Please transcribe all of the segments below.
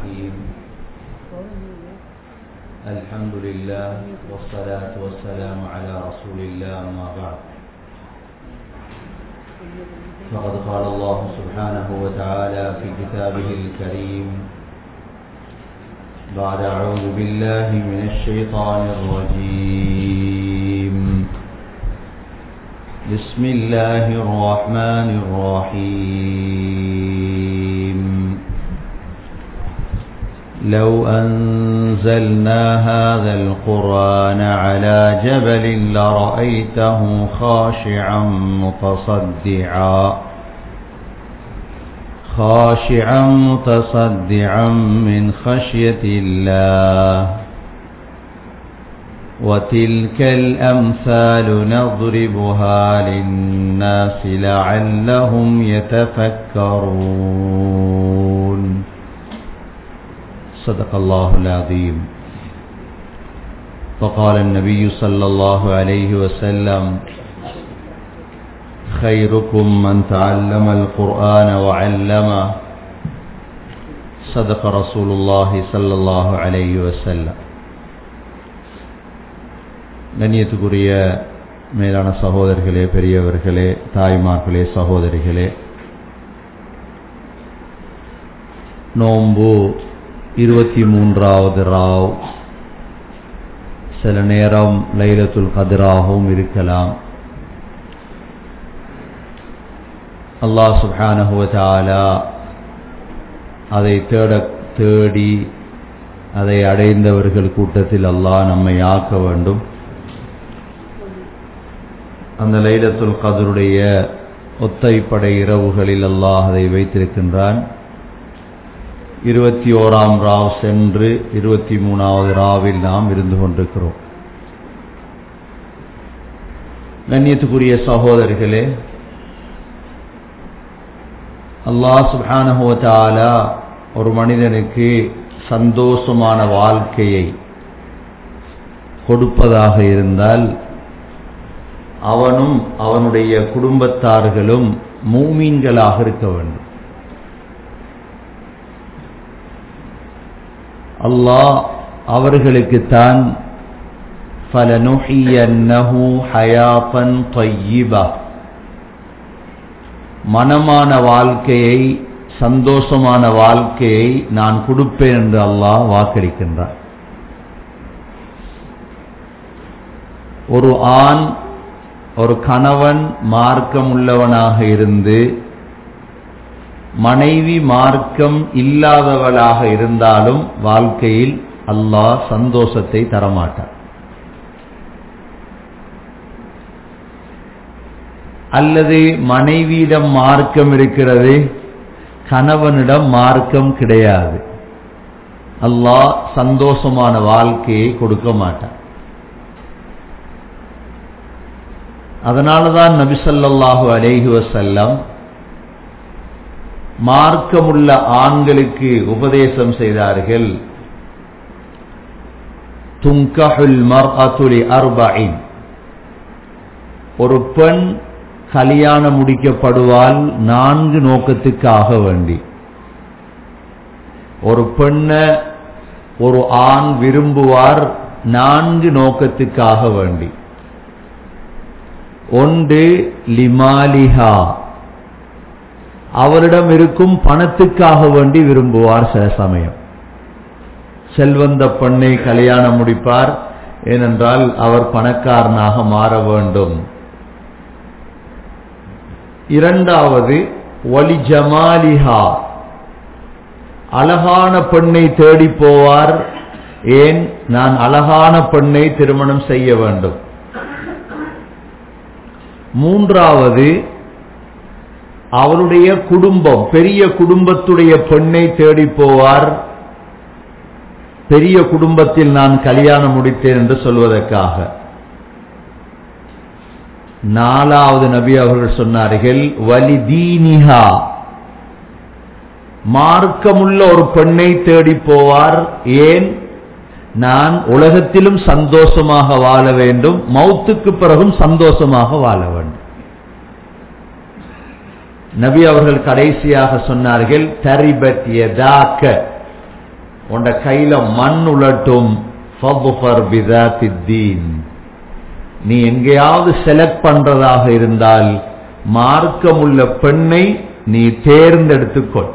الرحيم. الحمد لله والصلاة والسلام على رسول الله، أما بعد، فقد قال الله سبحانه وتعالى في كتابه الكريم بعد أعوذ بالله من الشيطان الرجيم. بسم الله الرحمن الرحيم. لو أنزلنا هذا القرآن على جبل لرأيته خاشعا متصدعا من خشية الله. وتلك الأمثال نضربها للناس لعلهم يتفكرون. صدق الله العظيم. فقال النبي صلى الله عليه وسلم: خيركم من تعلم القرآن وعلمه. صدق رسول الله صلى الله عليه وسلم. கண்ணியத்துக்குரிய மேலான சகோதரர்களே, பெரியவர்களே, தாய்மார்களே, சகோதரிகளே, நோன்பு 23வது ராவ், சில நேரம் லைலத்துல் கத்ராகவும் இருக்கலாம். அல்லாஹ் சுப்ஹானஹு வ தஆலா அதை தேடி அதை அடைந்தவர்கள் கூட்டத்தில் அல்லாஹ் நம்மை ஆக்க வேண்டும். அந்த லைலத்துல் கத்ருடைய ஒத்தைப்படை இரவுகளில் அல்லாஹ் அதை வைத்திருக்கின்றான். 21ஆம் ராவ் சென்று 23வது ராவில் நாம் இருந்து கொண்டிருக்கிறோம். கண்ணியத்துக்குரிய சகோதரர்களே, அல்லாஹ் சுப்ஹானஹு வ தஆலா ஒரு மனிதனுக்கு சந்தோஷமான வாழ்க்கையை கொடுப்பதாக இருந்தால் அவனும் அவனுடைய குடும்பத்தார்களும் மூமீன்களாக இருக்க வேண்டும். அல்லாஹ் அவர்களுக்குத்தான் ஃபலனுஹியன்னஹு ஹயாத்தன் தய்யிபா, மனமான வாழ்க்கையை, சந்தோஷமான வாழ்க்கையை நான் கொடுப்பேன் என்று அல்லாஹ் வாக்களிக்கின்றார். ஒரு ஆண், ஒரு கணவன் மார்க்கம் உள்ளவனாக இருந்து மனைவி மார்க்கம் இல்லாதவளாக இருந்தாலும் வாழ்க்கையில் அல்லாஹ் சந்தோஷத்தை தரமாட்டார். அல்லது மனைவியிடம் மார்க்கம் இருக்கிறது, கணவனிடம் மார்க்கம் கிடையாது, அல்லாஹ் சந்தோஷமான வாழ்க்கையை கொடுக்க மாட்டார். அதனாலதான் நபி ஸல்லல்லாஹு அலைஹி வஸல்லம் மார்க்கமுள்ள ஆண்களுக்கு உபதேசம் செய்தார்கள். துன்கஹுல் மர்அத்து லிஅர்பஇன், ஒரு பெண் கல்யாணம் முடிக்கப்படுவாள் 4 நோக்கத்துக்காக வேண்டி. ஒரு பெண்ணை ஒரு ஆண் விரும்புவார் 4 நோக்கத்துக்காக வேண்டி. ஒன்று லிமாலிஹா, அவரிடம் இருக்கும் பணத்துக்காக வேண்டி விரும்புவார். சில சமயம் செல்வந்த பெண்ணை கல்யாணம் முடிப்பார், ஏனென்றால் அவர் பணக்காரனாக மாற வேண்டும். இரண்டாவது வலி ஜமாலிஹா, அழகான பெண்ணை தேடி போவார். ஏன்? நான் அழகான பெண்ணை திருமணம் செய்ய வேண்டும். மூன்றாவது அவருடைய குடும்பம், பெரிய குடும்பத்துடைய பெண்ணை தேடி போவார். பெரிய குடும்பத்தில் நான் கல்யாணம் முடித்தேன் என்று சொல்வதற்காக. நாலாவது நபி அவர்கள் சொன்னார்கள் வலிதீனிஹா, மார்க்கமுள்ள ஒரு பெண்ணை தேடி போவார். ஏன்? நான் உலகத்திலும் சந்தோஷமாக வாழ வேண்டும், மௌத்துக்கு பிறகும் சந்தோஷமாக வாழ வேண்டும். நபி அவர்கள் கடைசியாக சொன்னார்கள் தரிபத் யதாக, உண்ட கையில மண் உலட்டும், ஃபத்ஃபர் பிதாத்தித்தீன். நீ எங்கேயாவது செலக்ட் பண்றதாக இருந்தால் மார்க்கமுள்ள பெண்ணை நீ தேர்ந்தெடுத்துக்கொள்.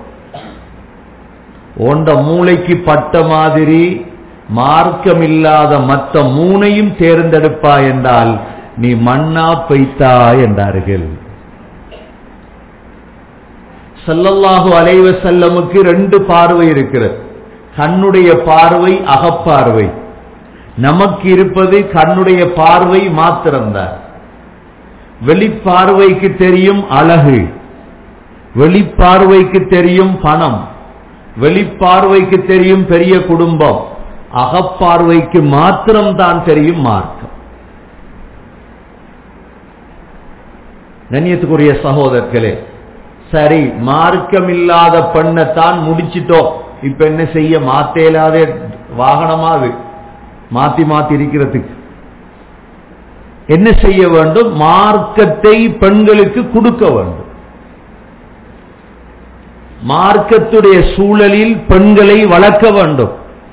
உண்ட மூளைக்கு பட்ட மாதிரி மார்க்கம் இல்லாத மற்ற மூனையும் தேர்ந்தெடுப்பா என்றால் நீ மண்ணா பெய்தா என்றார்கள். ஸல்லல்லாஹு அலைஹி வஸல்லமுக்கு 2 பார்வை இருக்கிறது. கண்ணுடைய பார்வை, அகப்பார்வை. நமக்கு இருப்பது கண்ணுடைய பார்வை மாத்திரம்தான். வெளிப்பார்வைக்கு தெரியும் அழகு, வெளிப்பார்வைக்கு தெரியும் பணம், வெளிப்பார்வைக்கு தெரியும் பெரிய குடும்பம், அகப்பார்வைக்கு மாத்திரம்தான் தெரியும் மார்க்கம். கண்ணியத்துக்குரிய சகோதரர்களே, சரி மார்க்கம் இல்லாத பெண்ணைத்தான் முடிச்சிட்டோம், இப்ப என்ன செய்ய? மாத்தேலாத வாகனமாது மாத்தி மாத்தி இருக்கிறதுக்கு என்ன செய்ய வேண்டும்? மார்க்கத்தை பெண்களுக்கு கொடுக்க வேண்டும். மார்க்கத்துடைய சூழலில் பெண்களை வளர்க்க வேண்டும்.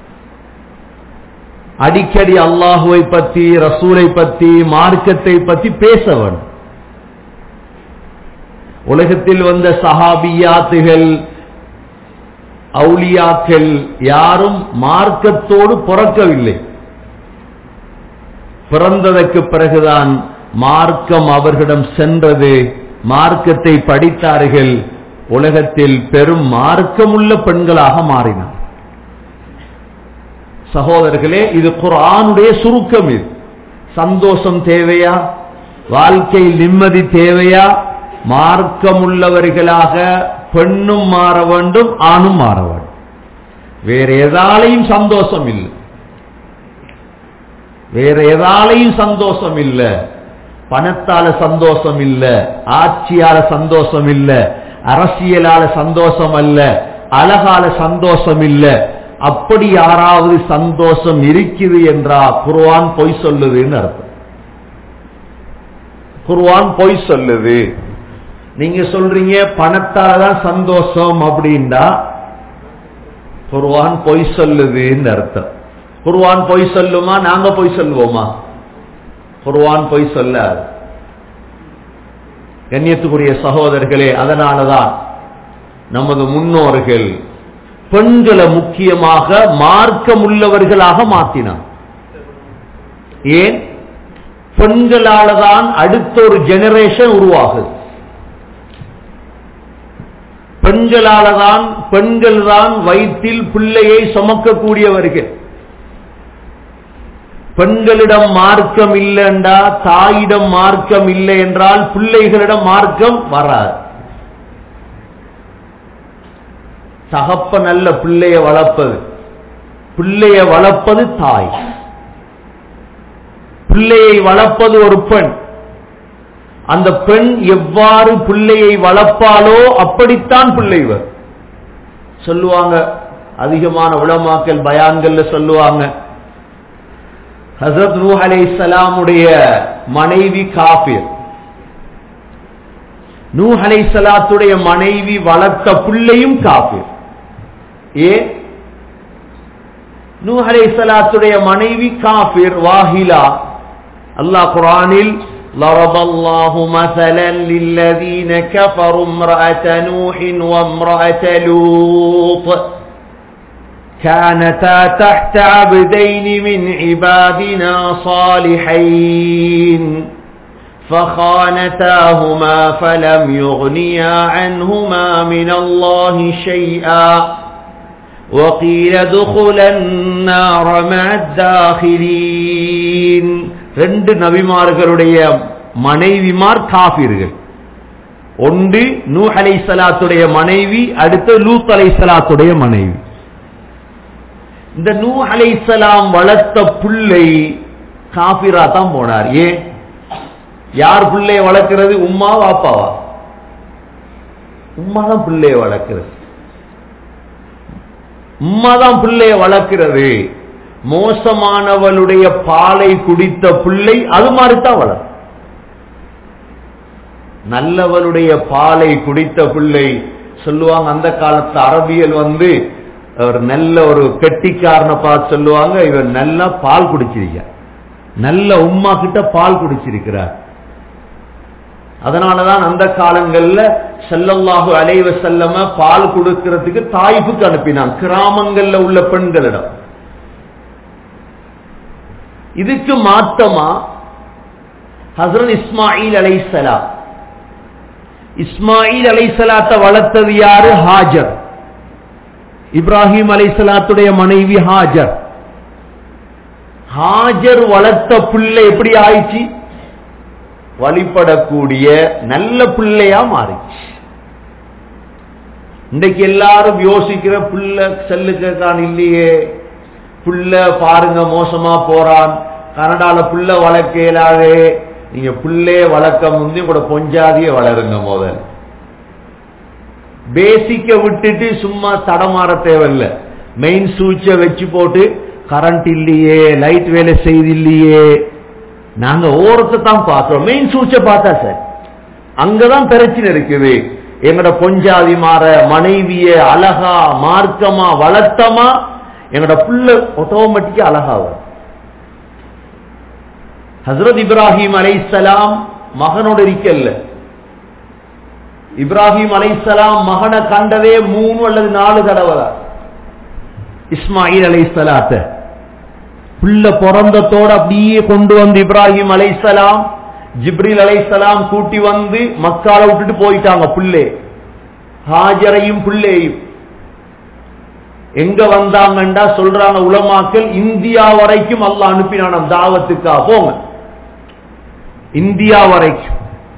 அடிக்கடி அல்லாஹுவை பற்றி, ரசூலை பற்றி, மார்க்கத்தை பற்றி பேச வேண்டும். உலகத்தில் வந்த சஹாபியாத்துகள், அவுலியாக்கள் யாரும் மார்க்கத்தோடு பிறக்கவில்லை. பிறந்ததற்கு பிறகுதான் மார்க்கம் அவர்களிடம் சென்றது, மார்க்கத்தை படித்தார்கள். உலகத்தில் பெரும் மார்க்கமுள்ள பெண்களாக மாறினார். சகோதரர்களே, இது குர்ஆனுடைய சுருக்கம். இது சந்தோஷம் தேவையா? வாழ்க்கையில் நிம்மதி தேவையா? மார்க்கமுள்ளவர்களாக பெண்ணும் மாற வேண்டும், ஆணும் மாற வேண்டும். வேற எதாலையும் சந்தோஷம் இல்லை, வேற எதாலையும் சந்தோஷம் இல்லை. பணத்தால சந்தோஷம் இல்ல, ஆட்சியால சந்தோஷம் இல்ல, அரசியலால சந்தோஷம் அல்ல, அழகால சந்தோஷம் இல்ல. அப்படி யாராவது சந்தோஷம் இருக்குது என்றா குர்ஆன் பொய் சொல்லுதுன்னு அர்த்தம். குர்ஆன் பொய் சொல்லுது. நீங்க சொல்றீங்க பணத்தாலதான் சந்தோஷம் அப்படின்னா குர்ஆன் பொய் சொல்லுதுன்னு அர்த்தம். குர்ஆன் பொய் சொல்லுமா? நாங்க பொய் சொல்லுவோமா? குர்ஆன் பொய் சொல்லாது. கண்ணியத்துக்குரிய சகோதரர்களே, அதனாலதான் நமது முன்னோர்கள் பெண்களை முக்கியமாக மார்க்கம் உள்ளவர்களாக மாற்றினார். ஏன்? பெண்களால்தான் அடுத்த ஒரு ஜெனரேஷன் உருவாகுது. பெண்கள் தான் வயிற்றில் பிள்ளையை சுமக்கக்கூடியவர்கள். பெண்களிடம் மார்க்கம் இல்லை என்றா, தாயிடம் மார்க்கம் இல்லை என்றால் பிள்ளைகளிடம் மார்க்கம் வராது. தகப்ப நல்ல பிள்ளைய வளர்ப்பது, பிள்ளைய வளர்ப்பது தாய். பிள்ளையை வளர்ப்பது ஒரு பெண். அந்த பெண் எவ்வாறு பிள்ளையை வளர்ப்பாலோ அப்படித்தான் பிள்ளைவர். சொல்லுவாங்க, அதிகமான உலமாக்கள் பயான்கள்ல சொல்லுவாங்க, ஹஸரத் நூஹ் அலைஹிஸ்ஸலாமுடைய மனைவி காஃபிர். நூஹ் அலைஹிஸ்ஸலாத்துடைய மனைவி வளர்த்த பிள்ளையும் காஃபிர். ஏன்? நூஹ் அலைஹிஸ்ஸலாத்துடைய மனைவி காஃபிர், வாஹிலா. அல்லாஹ் குர்ஆனில் ضرب الله مثلا للذين كفروا امرأة نوح وامرأة لوط كانتا تحت عبدين من عبادنا صالحين فخانتاهما فلم يغنيا عنهما من الله شيئا وقيل ادخلا النار مع الداخلين. 2 நபிமார்களுடைய மனைவிமார் காஃபிர்கள். ஒன்று நூஹ் அலைஹிஸ்ஸலாத்துடைய மனைவி, அடுத்து லூத் அலைஹிஸ்ஸலாத்துடைய மனைவி. இந்த நூஹ் அலைஹிஸ்ஸலாம் வளர்த்த பிள்ளை காஃபிரா தான் போனார். ஏன்? யார் பிள்ளைய வளர்க்கிறது? உம்மா வாப்பாவா? உம்மா தான் பிள்ளைய வளர்க்கிறது. உம்மா தான் பிள்ளைய வளர்க்கிறது. மோசமானவளுடைய பாலை குடித்த பிள்ளை அது மாதிரித்தான் வளரும். நல்லவளுடைய பாலை குடித்த பிள்ளை சொல்லுவாங்க, அந்த காலத்து அரபியல் அவர் நல்ல ஒரு கெட்டிக்காரனை பார்த்து சொல்லுவாங்க, இவர் நல்லா பால் குடிச்சிருக்க, நல்ல உம்மா கிட்ட பால் குடிச்சிருக்கிறார். அதனாலதான் அந்த காலங்கள்ல ஸல்லல்லாஹு அலைஹி வஸல்லம் பால் கொடுக்கிறதுக்கு தாயிஃபுக்கு அனுப்பினான், கிராமங்கள்ல உள்ள பெண்களிடம். இதுக்கு மாத்தமா ஹஸ்ரத் இஸ்மாயில் அலைஹிஸ்ஸலாம், இஸ்மாயில் அலைஹிஸ்ஸலாத்தை வளர்த்தது யாரு? ஹாஜர். இப்ராஹிம் அலைஹிஸ்ஸலாத்துடைய மனைவி ஹாஜர். ஹாஜர் வளர்த்த பிள்ளை எப்படி ஆயிடுச்சு? வழிபடக்கூடிய நல்ல பிள்ளையா மாறிச்சு. இன்றைக்கு எல்லாரும் யோசிக்கிற பிள்ளை செல்லுக்கான் இல்லையே, பிள்ளை பாருங்க மோசமா போறான், கனடால பிள்ளை வளர்க்கலாவே. நீங்க பிள்ளைய வளர்க்க முந்தி கூட பொஞ்சாதிய வளருங்க. முதல் பேசிக்க விட்டுட்டு சும்மா தடமாற தேவையில்லை. மெயின் சுவிட்சை வச்சு போட்டு கரண்ட் இல்லையே, லைட் வேலை செய்து இல்லையே, நாங்க ஓரத்தை தான் பார்க்கிறோம், மெயின் சுவிட்சை பார்த்தா சார் அங்கதான் பிரச்சனை இருக்குது. எங்கட பொஞ்சாதி மாற மனைவிய அழகா மார்க்கமா வளர்த்தமா எங்கட புள்ள ஆட்டோமேட்டிக்கா அழகாவது. ஹஸ்ரத் இப்ராஹிம் அலைஹிஸ்ஸலாம் மகனோட இருக்கல்ல. இப்ராஹிம் அலைஹிஸ்ஸலாம் மகனை கண்டதே 3 அல்லது 4 தடவை. இஸ்மாயில் அலைஹிஸ்ஸலாத்தை புள்ள பிறந்தத்தோட அப்படியே கொண்டு வந்து இப்ராஹிம் அலைஹிஸ்ஸலாம் ஜிப்ரீல் அலைஹிஸ்ஸலாம் கூட்டி வந்து மக்கால விட்டுட்டு போயிட்டாங்க. புள்ளே ஹாஜரையும் புள்ளேயும் எங்க வந்தாங்கண்டா சொல்றாங்க உலமாக்கள், இந்தியா வரைக்கும் அல்லாஹ் அனுப்பினான் தாவத்துக்கா. போங்க இந்தியா வரைக்கும்.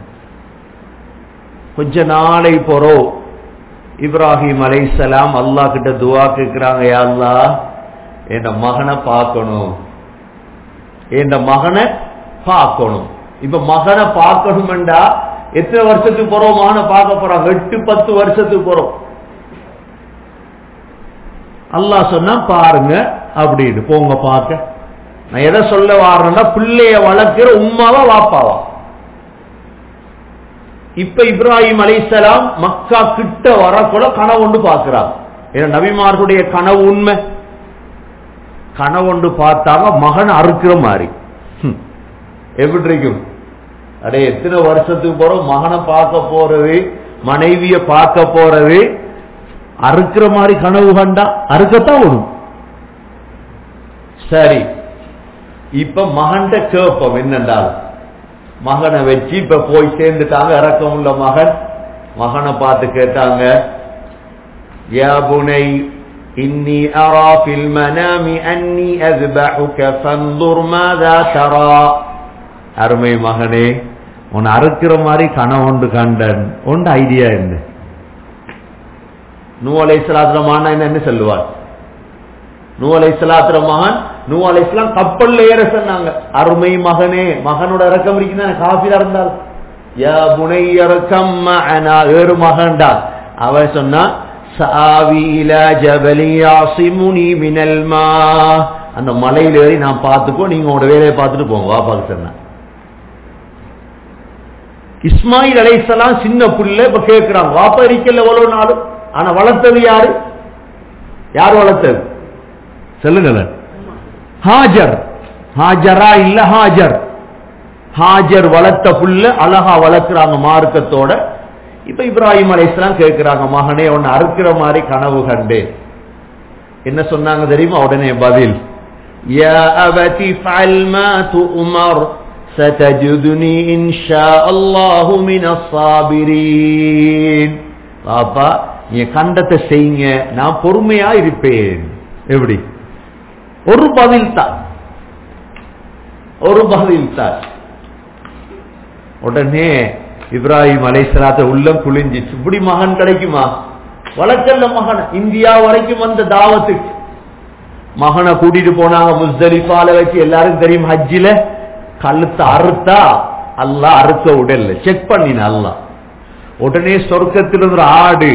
கொஞ்ச நாளை போறோம் இப்ராஹிம் அலைஹிஸ்ஸலாம் அல்லாஹ் கிட்ட துஆ கேட்கிறாங்க, யா அல்லாஹ் என் மகனை பார்க்கணும், என் மகனை பார்க்கணும். இப்ப மகனை பார்க்கணும்டா எத்தனை வருஷத்துக்கு போறோம்? மகனை பார்க்க போறாங்க 8-10 வருஷத்துக்கு போறோம். அல்லாஹ் சொன்னா பாருங்க அப்படின்னு, போங்க பார்க்க. நான் எதை சொல்ல வாரேன்னா, பிள்ளைய வளர்க்கிற உம்மாவா வாப்பாவா? இப்ப இப்ராஹிம் அலைஹிஸ்ஸலாம் மக்கா கிட்ட வரக்குள்ள கனவு ஒன்று பார்க்கிறாங்க. ஏன்னா நபிமார்களுடைய கனவு உண்மை. கனவு ஒன்று பார்த்தாங்க மகன் அறுக்கிற மாதிரி. எப்படி இருக்கும்? அடே எத்தனை வருஷத்துக்கு போறோம், மகனை பார்க்க போறது, மனைவிய பார்க்க போறது, அறுக்கிற மாதிரி கனவு கண்டா அறுக்கத்தான் வரும். சரி, இப்ப மகன்கிட்ட கேட்போம் என்னென்றால், மகனை வச்சு இப்ப போய் சேர்ந்துட்டாங்க. இறக்கம் உள்ள மகன். மகனை பார்த்து கேட்டாங்க, யா புனை இன்னி அரா ஃபில் மனாமி அன்னி அஸ்பஹுக ஃபன்துர் மாதா தரா. அருமை மகனே, உன்னை அறுக்கிற மாதிரி கனவு ஒன்று கண்டன், ஒன்று ஐடியா என்ன? நூஹ் அலைஹிஸ்ஸலாத்துற மகன் என்ன சொல்லுவார்? நூஹ் அலைஹிஸ்ஸலாத்துற மகன், நூஹ் அலைஹிஸ்ஸலாம் கப்பல்ல ஏற சொன்னாங்க. அருமை மகனே, மகனோட இறக்கம் இருக்குன்னா காஃபிரா இருந்தால், யா புனைய ரக்கம் மஅனா, ஏறு மகன்டா. அவன் சொன்னா சாவி இலா ஜபலி யாசிமுனி மினல் மா, அந்த மலையில ஏறி நான் பார்த்துக்கோ, நீங்க உங்களோட வேலையை பார்த்துட்டு போங்க வாப்பாக்கு சொன்ன. இஸ்மாயில் அலைஹிஸ்ஸலாம் சின்ன புள்ள. இப்ப கேட்கிறாங்க, வாப்பா இருக்கல எவ்வளவு நாள், ஆனா வளர்த்தது யாரு? யார் வளர்த்தது சொல்லுங்க? ஹாஜர். ஹாஜரா இல்ல ஹாஜர். ஹாஜர் வளர்த்த புள்ள அழகா வளர்க்கிறாங்க மார்க்கத்தோட. இப்ப இப்ராஹிம் அலைஹிஸ்ஸலாம் கேட்கிறாங்க, மகனே உன்னை அறுக்கிற மாதிரி கனவு கண்டேன். என்ன சொன்னாங்க தெரியுமா? உடனே பதில், யா அபதி ஃபஅல் மா துஅமர் சதஜிதுனி இன்ஷா அல்லாஹு மினஸ் ஸாபிரீன். பாப்பா நீ கண்டத்தை செய்யுங்க, நான் பொறுமையா இருப்பேன். எப்படி? ஒரு பதில் தான், ஒரு பதில் தான். உடனே இப்ராஹிம் அலைஹிஸ்ஸலாத்து உள்ளம் குளிஞ்சிச்சு. இப்படி மகன் கிடைக்குமா? வளர்க்கல மகன். இந்தியா வரைக்கும் வந்த தாவத்துக்கு மகனை கூட்டிட்டு போனாங்க. முஸ்தலிஃபால வச்சு, எல்லாரும் தெரியும் ஹஜ்ஜில கழுத்தை அறுத்தா அல்லாஹ் அறுக்க உடல்ல செக் பண்ணின அல்லாஹ். உடனே சொர்க்கத்தில் ஒரு ஆடு,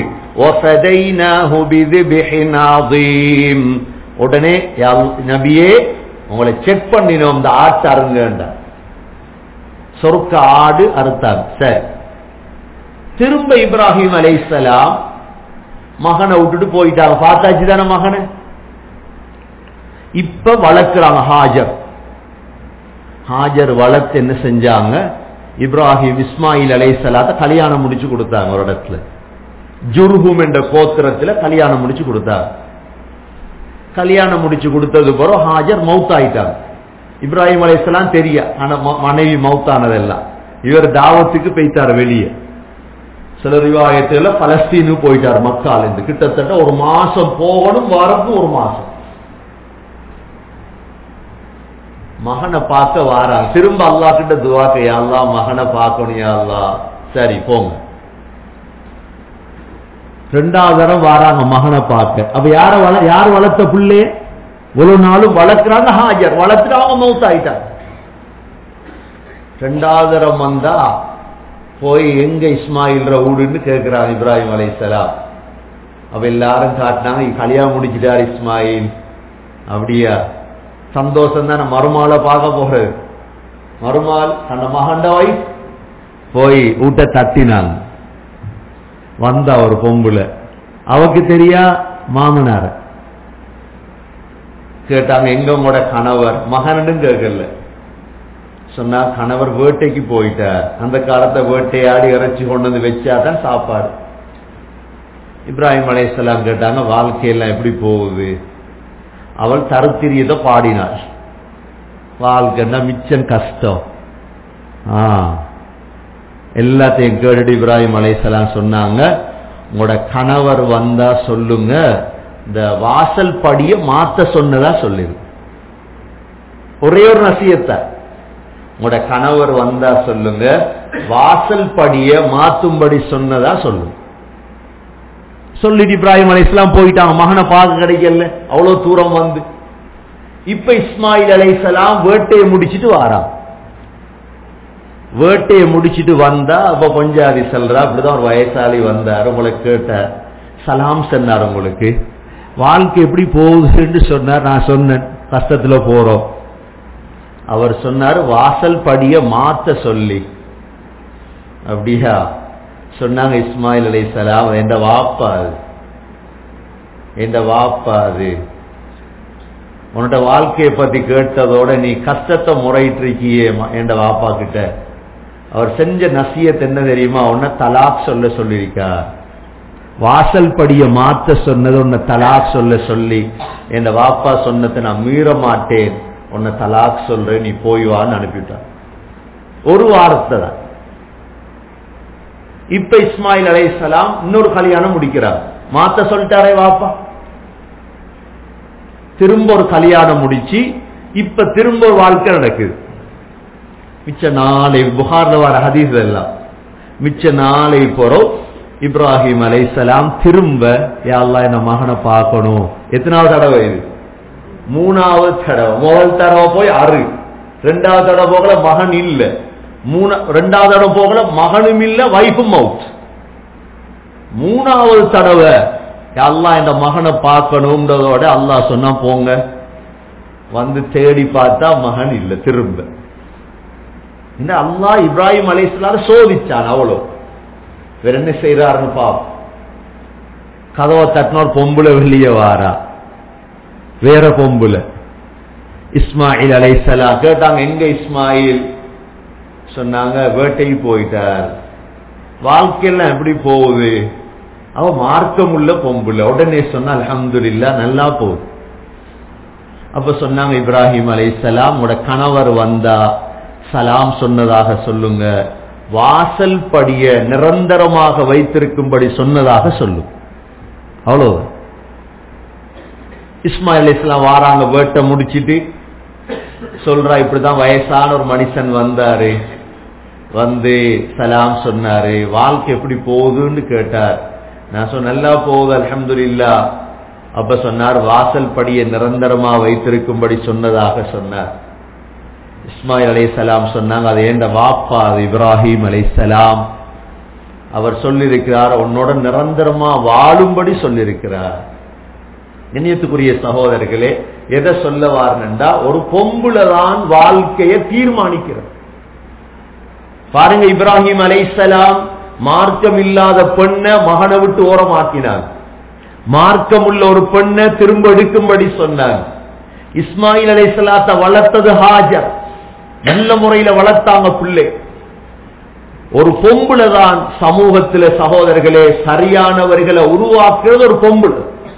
உடனே நபியே உங்களை செக் பண்ணினோம், இந்த ஆட்டை அருங்க. சொர்க்க ஆடு அறுத்தாங்க. சரி, திரும்ப இப்ராஹிம் அலைஹிஸ்ஸலாம் மகனை விட்டுட்டு போயிட்டாங்க. பார்த்தாச்சு தானே மகனை. இப்ப வளர்க்கிறாங்க ஹாஜர் வளர்த்து என்ன செஞ்சாங்க, இப்ராஹிம் இஸ்மாயில் அலைஹிஸ்ஸலாத்தை கல்யாணம் முடிச்சு கொடுத்தாங்க. ஒரு இடத்துல ஜுர்ஹும் என்ற கோத்திரத்துல கல்யாணம் முடிச்சு கொடுத்தாங்க. கல்யாணம் முடிச்சு கொடுத்தது பிறகு ஹாஜர் மௌத்தாயிட்டாங்க. இப்ராஹிம் அலைஹிஸ்ஸலாம் தெரிய, ஆனா மனைவி மௌத்தானதெல்லாம். இவர் தாவத்துக்கு போயிட்டார் வெளியே. சில ரிவாயத்துல பலஸ்தீனுக்கு போயிட்டார். மக்கால இருந்து கிட்டத்தட்ட ஒரு மாசம் போகணும், வரப்பு ஒரு மாசம். மகனை பார்க்க வாராங்க. திரும்ப அல்லாஹ் கிட்ட துஆ யா அல்லாஹ் மகனை பார்க்கணும் யா அல்லாஹ். சரி போங்க. ரெண்டாவது தடவை வாராங்க மகனை பார்க்க. அப்ப யார் வளர்த்த பிள்ளைய ஒரு நாளும் வளர்க்கிறாங்க ஹாஜர். வளர்த்துட்டு அவங்க மௌத்தாயிட்டாங்க. ரெண்டாவது தடவை வந்தா போய் எங்க இஸ்மாயில் ஊடுன்னு கேட்கிறாங்க இப்ராஹிம் அலைஹிஸ்ஸலாம். அப்ப எல்லாரும் காட்டினாங்க, கல்யாணம் முடிச்சிட்டார் இஸ்மாயில். அப்படியா, சந்தோஷம் தானே. மருமாளை பார்க்க போறது. மருமாள் அந்த மகண்ட வைஃப் போய் ஊட்ட தட்டினாங்க. வந்தா ஒரு பொம்புல, அவக்கு தெரியா மாமனார கேட்டாங்க, எங்க உங்களோட கணவர்? மகனும் கேட்கல. சொன்னா கணவர் வேட்டைக்கு போயிட்டார். அந்த காலத்தை வேட்டையாடி இறைச்சி கொண்டு வந்து வச்சாதான் சாப்பாடு. இப்ராஹிம் அலைஹிஸ்ஸலாம் கேட்டாங்க, வாழ்க்கையெல்லாம் எப்படி போகுது? அவள் தருத்திரியத்தை பாடினாள். வாழ்க்கைன்னா மிச்சம் கஷ்டம். எல்லாத்தையும் கேட்டு இப்ராஹிம் அலைஹிஸ்ஸலாம் சொன்னாங்க, உங்களோட கணவர் வந்தா சொல்லுங்க, இந்த வாசல் படிய மாத்த சொன்னதா சொல்லிரு. ஒரே ஒரு நசியத்தை, உங்களோட கணவர் வந்தா சொல்லுங்க, வாசல் படிய மாத்தும்படி சொன்னதா சொல்லுங்க. சொல்லிட்டு இப்ராஹிம் அலைஹிஸ்ஸலாம் போயிட்டாங்க. மகனை பார்க்க கிடைக்கல, அவ்வளவு தூரம் வந்து. இப்ப இஸ்மாயில் அலைஹிஸ்ஸலாம் வேட்டையை முடிச்சிட்டு வாரான். வேட்டையை முடிச்சிட்டு வந்தா அப்ப பஞ்சாதி செல்றா. அப்படிதான் ஒரு வயசாளி வந்தார். உங்களை கேட்டார், சலாம் சொன்னார், உங்களுக்கு வாழ்க்கை எப்படி போகுதுன்னு சொன்னார். நான் சொன்னேன், கஷ்டத்துல போறோம். அவர் சொன்னார், வாசல் படிய மாத்த சொல்லி. அப்படியா சொன்னாங்க இஸ்மாயில் அலைஹிஸ்ஸலாம். என்ற வாப்பா அது உன்னோட வாழ்க்கையை பத்தி கேட்டதோட நீ கஷ்டத்தை முறையிட்டு இருக்கியே என்ற வாப்பா கிட்ட. அவர் செஞ்ச நசியத் என்ன தெரியுமா? உன்னை தலாக் சொல்ல சொல்லியிருக்கா. வாசல் படிய மாத்த சொன்னது உன்னை தலாக் சொல்ல சொல்லி. என் வாப்பா சொன்னதை நான் மீற மாட்டேன், உன்னை தலாக் சொல்றேன், நீ போய் வான்னு அனுப்பிட்டார். ஒரு வாரத்தை தான். இப்ப இஸ்மாயில் அலைஹிஸ்ஸலாம் இன்னொரு கல்யாணம் முடிக்கிறார். மாத்த சொல்லிட்டாரே வாப்பா. திரும்ப ஒரு கல்யாணம் முடிச்சு இப்ப திரும்ப ஒரு வாழ்க்கை நடக்குது. மிச்ச நாளை புகார்ல வர ஹதீஸ் எல்லாம் மிச்ச நாளை போறோம். இப்ராஹிம் அலைஹிஸ்ஸலாம் திரும்ப, யா அல்லாஹ் என் மகனை பார்க்கணும். எத்தனாவது தடவை இது? மூணாவது தடவை. முதல் தடவை போய் 6, ரெண்டாவது தடவை போகல மகன் இல்ல, ரெண்டாவது தடவை போகல மகனும் இல்ல, வைஃபும் அவுட். மூணாவது தடவை அல்லாஹ் இந்த மகனை பார்க்கணும்ன்றதோட அல்லாஹ் சொன்னா போங்க. வந்து தேடி பார்த்தா மகன் இல்ல. திரும்ப இந்த அல்லாஹ் இப்ராஹிம் அலைஹிஸ்ஸலாம் சோதிச்சான். அவ்வளோ வேற என்ன செய்யறாருன்னு பாப்போம். கதவை தட்டினோர் பொம்புல வெளியே வாரா. வேற பொம்புல இஸ்மாயில் அலைஹிஸ்ஸலாம் கேட்டாங்க, எங்க இஸ்மாயில்? சொன்னாங்க வேட்டைக்கு போயிட்டார். வாழ்க்கையெல்லாம் எப்படி போகுது? அவ மார்க்கம் உள்ள பொம்புல. உடனே சொன்னா அல்ஹம்துலில்லாஹ் நல்லா போகுது. அப்ப சொன்னாங்க இப்ராஹிம் அலைஹிஸ்ஸலாம், உங்களோட கணவர் வந்தா சலாம் சொன்னதாக சொல்லுங்க, வாசல் படிய நிரந்தரமாக வைத்திருக்கும்படி சொன்னதாக சொல்லும். அவ்வளவு. இஸ்மாயில் அலைஹிஸ்ஸலாம் வாராங்க. வேட்டை முடிச்சிட்டு சொல்றா, இப்படிதான் வயசான ஒரு மனுஷன் வந்தாரு, வந்து சலாம் சொன்னாரு, வாழ்க்கை எப்படி போகுதுன்னு கேட்டார். நான் சொன்ன நல்லா போகுது அல்ஹம்துலில்லாஹ். அப்ப சொன்னார், வாசல் படியை நிரந்தரமா வைத்திருக்கும்படி சொன்னதாக சொன்னார். இஸ்மாயில் அலைஹிஸ்ஸலாம் சொன்னாங்க, அது ஏண்ட வாப்பா, அது இப்ராஹிம் அலைஹிஸ்ஸலாம். அவர் சொல்லியிருக்கிறார், உன்னோட நிரந்தரமா வாழும்படி சொல்லியிருக்கிறார். கண்ணியத்துக்குரிய சகோதரர்களே, எதை சொல்ல வார்னண்டா, ஒரு பொம்புலதான் வாழ்க்கையை தீர்மானிக்கிறார். பாருங்க, இப்ராஹிம் அலைஹிஸ்ஸலாம் மார்க்கம் இல்லாத பெண்ணை மகனை விட்டு ஓரமாக்கினார். மார்க்கம் உள்ள ஒரு பெண்ணை திரும்ப எடுக்கும்படி சொன்னார். இஸ்மாயில் அலைஹிஸ்ஸலாத்தை வளர்த்தது ஹாஜர், நல்ல முறையில வளர்த்தாங்க பிள்ளை. ஒரு பொம்புல தான் சமூகத்தில் சகோதரர்களே சரியானவர்களை உருவாக்குறது ஒரு பொம்புல.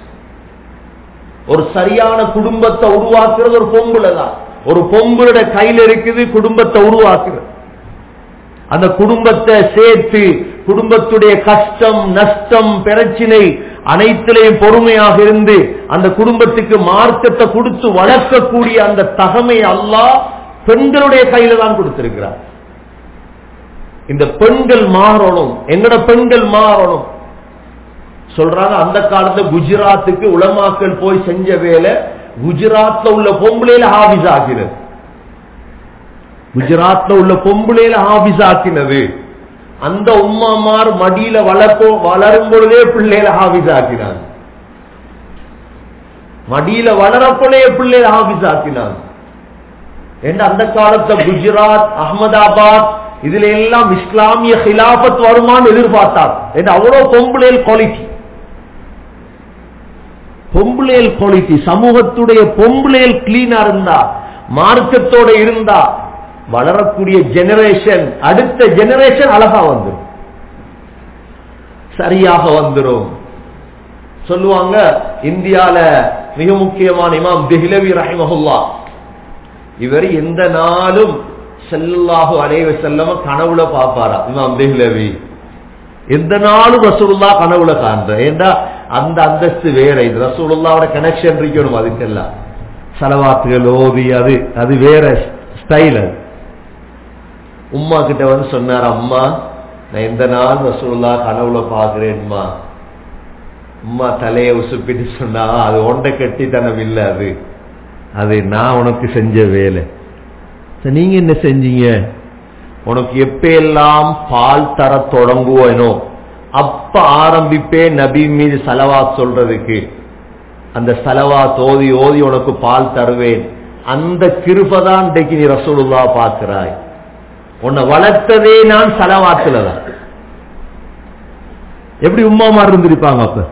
ஒரு சரியான குடும்பத்தை உருவாக்குறது ஒரு பொம்புல தான். ஒரு பொம்புளோட கையில இருக்குது குடும்பத்தை உருவாக்குறது. அந்த குடும்பத்தை சேர்த்து குடும்பத்துடைய கஷ்டம் நஷ்டம் பிரச்சனை அனைத்திலையும் பொறுமையாக இருந்து அந்த குடும்பத்துக்கு மார்க்கத்தை கொடுத்து வளர்க்கக்கூடிய அந்த தகமை அல்லாஹ் பெண்களுடைய கையில தான் கொடுத்திருக்கிறார். இந்த பெண்கள் மாறணும், எங்கட பெண்கள் மாறணும் சொல்றாங்க. அந்த காலத்துல குஜராத்துக்கு உலமாக்கள் போய் செஞ்ச வேலை குஜராத்ல உள்ள பொம்பளையில ஹாபிஸ் ஆக்கினது. குஜராத்ல உள்ள பொம்பளையில ஹாபிஸ் ஆக்கினது. அந்த உம்மாமார் மடியில வளரும் பொழுதே பிள்ளையில ஹாபிஸ் ஆக்கினாங்க. மடியில வளரப்பொழுதே பிள்ளையில ஹாபிஸ் ஆக்கினாங்க. அந்த காலத்துல குஜராத் அகமதாபாத் இதுல எல்லாம் இஸ்லாமிய ஹிலாபத் வருமானு எதிர்பார்த்தார். அவ்வளவு பொம்பளையல் குவாலிட்டி, பொம்பளையல் குவாலிட்டி. சமூகத்துடைய பொம்பளையல் கிளீனா இருந்தா, மார்க்கத்தோட இருந்தா வளரக்கூடிய ஜெனரேஷன், அடுத்த ஜெனரேஷன் அழகா வந்துடும், சரியாக வந்துடும். சொல்லுவாங்க இந்தியால மிக முக்கியமான இமாம் தெஹ்லவி ரஹிமஹுல்லாஹ், இவர் எந்த நாளும் ஸல்லல்லாஹு அலைஹி வஸல்லம் கனவுல பாப்பாரா? இமாம் தெஹ்லவி எந்த நாளும் ரசூலுல்லாஹ் கனவுல காண்ற. ஏண்டா அந்த அந்தஸ்து வேற, இது ரசூலுல்லாஹோட கனெக்ஷன் இருக்கணும். அதுக்கெல்லாம் ஸலவாத்துகள் ஓதி அது வேற ஸ்டைல். அது உம்மா கிட்ட வந்து சொன்னார், அம்மா நான் எந்த நாள் ரசூலுல்லாஹ் கனவுல பாக்குறேன்மா. உம்மா தலையை உசுப்பிட்டு சொன்னா, அது ஒண்ட கட்டித்தனம் இல்ல, அது நான் உனக்கு செஞ்ச வேலை. நீங்க என்ன செஞ்சீங்க? உனக்கு எப்ப எல்லாம் பால் தர தொடங்குவேனோ அப்ப ஆரம்பிப்பே நபி மீது ஸலவாத் சொல்றதுக்கு. அந்த ஸலவாத் ஓதி ஓதி உனக்கு பால் தருவேன். அந்த கிருபைதான் இன்றைக்கு நீ ரசூலுல்லாஹ் பார்க்கிறாய். உன்னை வளர்த்ததே நான் ஸலவாத்துல தான். எப்படி உம்மாமார் இருந்திருப்பாங்க அப்ப?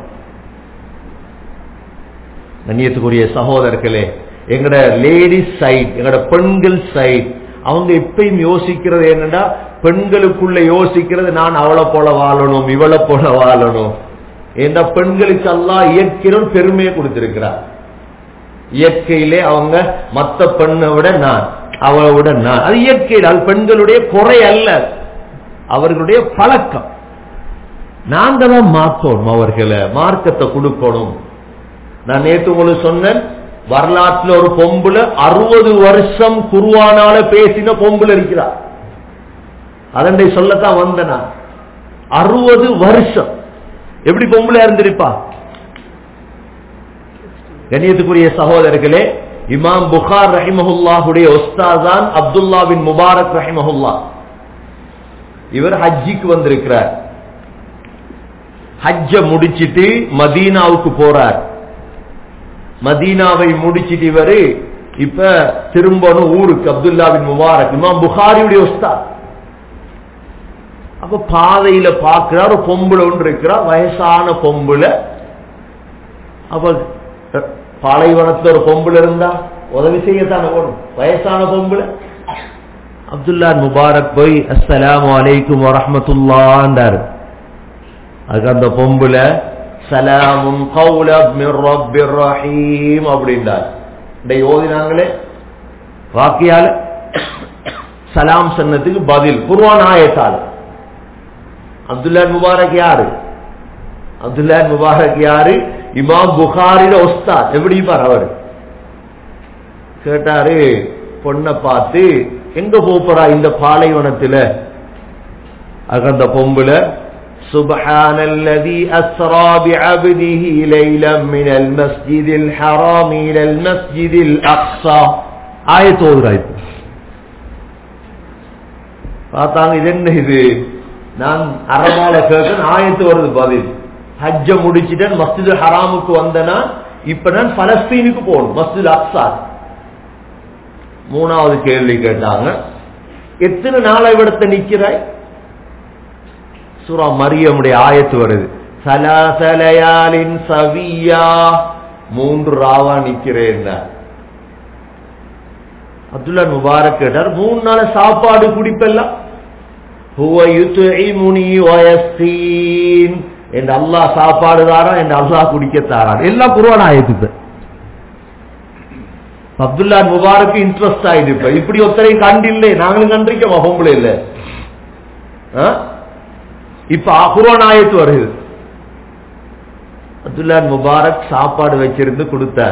கண்ணியத்துக்குரிய சகோதரர்களே, எங்கட லேடிஸ் சைட், எங்கட பெண்கள் சைட், அவங்க எப்பயும் யோசிக்கிறது என்னன்னா, பெண்களுக்குள்ள யோசிக்கிறது நான் அவளை போல வாழணும், இவளை போல வாழணும். ஏன்னா பெண்களுக்கு அல்லாஹ் இயற்கையிலும் பெருமையை கொடுத்திருக்கிறார். இயற்கையிலே அவங்க மற்ற பெண்ணை விட நான், அவளை விட நான், அது இயற்கையில், அது பெண்களுடைய குறை அல்ல, அவர்களுடைய பழக்கம். நாங்க தான் மாற்றணும், அவர்களை மார்க்கத்தை கொடுக்கணும். நான் நேற்று உங்களுக்கு சொன்னேன், வரலாற்றுல ஒரு பொம்புல 60 வருஷம் குர்ஆனால பேசின பொம்புல இருக்கிறார். அதண்டை சொல்லத்தான் வந்தனா. 60 வருஷம் எப்படி பொம்புல இருந்திருப்பா? கண்ணியத்துக்குரிய சகோதரர்களே, இமாம் புகார் ரஹிமஹுல்லாஹுடைய உஸ்தாதான் அப்துல்லா பின் முபாரக் ரஹிமஹுல்லாஹ். இவர் ஹஜ்ஜிக்கு வந்திருக்கிறார். ஹஜ்ஜ முடிச்சிட்டு மதீனாவுக்கு போறார். மதீனாவை முடிச்சிட்டு இவரு இப்ப திரும்பணும் ஊருக்கு. அப்துல்லா பின் முபாரக் இமாம் புகாரியுடைய உஸ்தாத். அப்ப பாதையில பாக்குறார், ஒரு பொம்புல ஒன்று இருக்கிறார், வயசான பொம்புல. அப்ப பாலைவனத்துல ஒரு பொம்புல இருந்தா உதவி செய்யத்தான ஓடும், வயசான பொம்புல. அப்துல்லா முபாரக் போய் அஸ்ஸலாமு அலைக்கும் வரஹ்மத்துல்லாஹ்ன்றார். அதுக்கு அந்த பொம்புல சலாமுன் கௌலம் மிர் ரப்பிர் ரஹீம் அப்படின்றார். இதை ஓதினாங்களே வாக்கியால சலாம் சொன்னதுக்கு பதில் குர்ஆன் ஆயத்தால். அப்துல்லா முபாரக் யாரு? அப்துல்லா முபாரக் யாரு? இமாம் புகாரில உஸ்தாத். எப்படி பார் அவர் கேட்டாரு, பொண்ணை பார்த்து எங்க போறா இந்த பாலைவனத்துல? அந்த பொம்புல சுப்ஹானல்லதி அஸ்ரா பிஅப்திஹி லைலம் மினல் மஸ்ஜிதில் ஹராம் இலல் மஸ்ஜிதில் அக்ஸா ஆயத் ஓதுறாய். பார்த்தாங்க, இது என்ன இது? நான் அரபால கேட்க ஆயத்து வருது பதில். ஹஜ்ஜ முடிச்சுட்டேன், மஸ்ஜிது ஹராமுக்கு வந்தனா, இப்ப நான் பலஸ்தீனுக்கு போகணும், மஸ்ஜித் அக்ஸா. மூணாவது கேள்வி கேட்டாங்க, எத்தனை நாளை விடத்த நிக்கிறாய்? சூரா மரியமுடைய ஆயத்து வருது, ثلاث ليال سويا 3 ராவா நிக்கிறேன். அப்துல்லா முபாரக் கேட்டார், 3 நாள் சாப்பாடு குடிப்பெல்லாம் ஹுவ யுத்இமுனி வ யஸ்கீன், என் அல்லாஹ் சாப்பாடு தாரான், என் அல்லாஹ் குடிக்க தாரான். எல்லாம் குர்ஆன் ஆயத்து. அப்துல்லா முபாரக் இன்ட்ரெஸ்ட் ஆயிடுப்ப, இப்படி ஒருத்தரையும் கண்டில்லை, நாங்களும் கண்டிருக்கோம் பொம்பளை இல்ல. இப்ப குர்ஆன் ஆயத்து வருது. அப்துல்லா முபாரக் சாப்பாடு வச்சிருந்து கொடுத்தார்.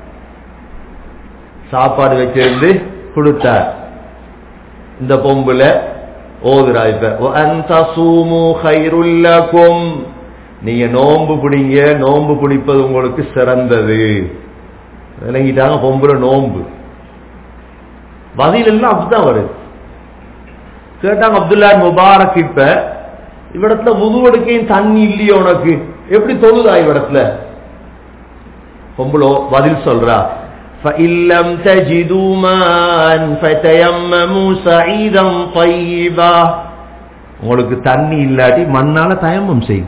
சாப்பாடு வச்சிருந்து கொடுத்தார். இந்த பொம்பளை ஓதுரா, இப்ப அன்தஸூமு கைருல் லகும், நீங்க நோன்பு பிடிங்க, நோன்பு பிடிப்பது உங்களுக்கு சிறந்தது. விளங்கிட்டாங்க பொம்பளை நோன்பு. பதில் எல்லாம் அப்படிதான் வருது. கேட்டாங்க அப்துல்லா முபாரக், இப்ப இவ்விடத்துல முதுவெடுக்கையும் தண்ணி இல்லையோ உனக்கு, எப்படி தொழுதா இவ்விடத்துல? பொம்பளோ பதில் சொல்றா, فَإِلَّمْ تَجِدُوا مَاءً فَتَيَمَّمُوا صَعِيدًا طَيِّبًا, உங்களுக்கு தண்ணி இல்லாட்டி மண்ணால தயம்மம் செய்யும்.